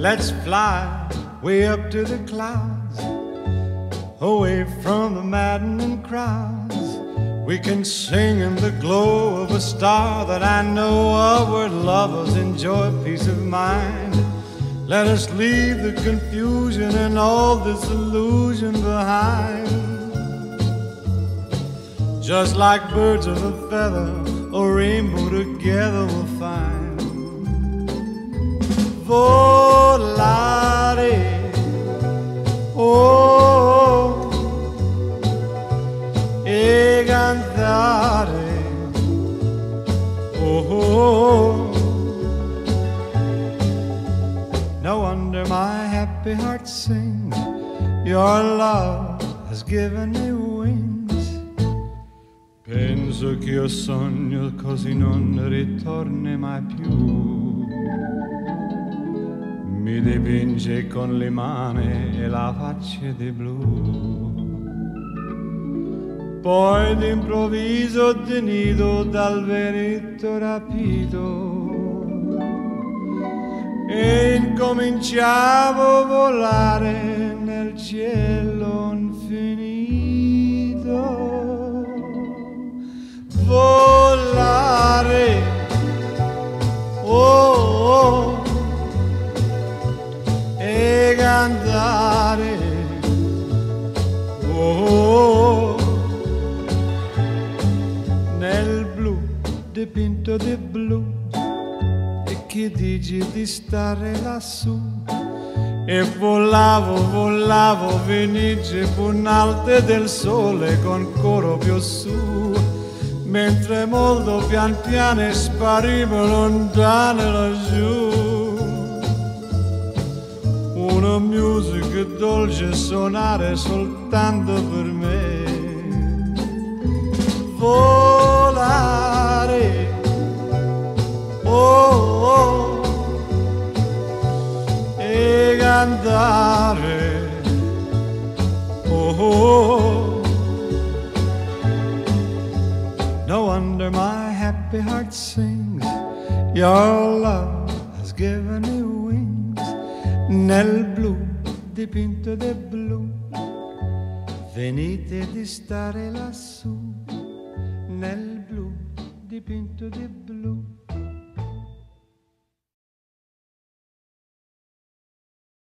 Let's fly way up to the clouds, away from the maddening crowds. We can sing in the glow of a star that I know of, where lovers enjoy peace of mind. Let us leave the confusion and all this illusion behind. Just like birds of a feather, a rainbow together we'll find. Volare, oh, e cantare, oh. No wonder my happy heart sings. Your love has given me wings. Penso che io sogno così non ritorni mai più. Mi dipinge con le mani e la faccia di blu. Poi d'improvviso tenido dal vento rapito e incominciavo a volare nel cielo infinito. Volare, oh, oh, e cantare, oh, nel blu dipinto di blu. E che dici di stare lassù? E volavo, volavo, venice punalte del sole con coro più su, mentre molto pian piano sparivo lontano laggiù. Una musica dolce suonare soltanto per me. Volare, oh, oh, e cantare, oh, oh. No wonder my happy heart sings. Your love has given me wings. Nel blu dipinto di blu, venite di stare lassù nel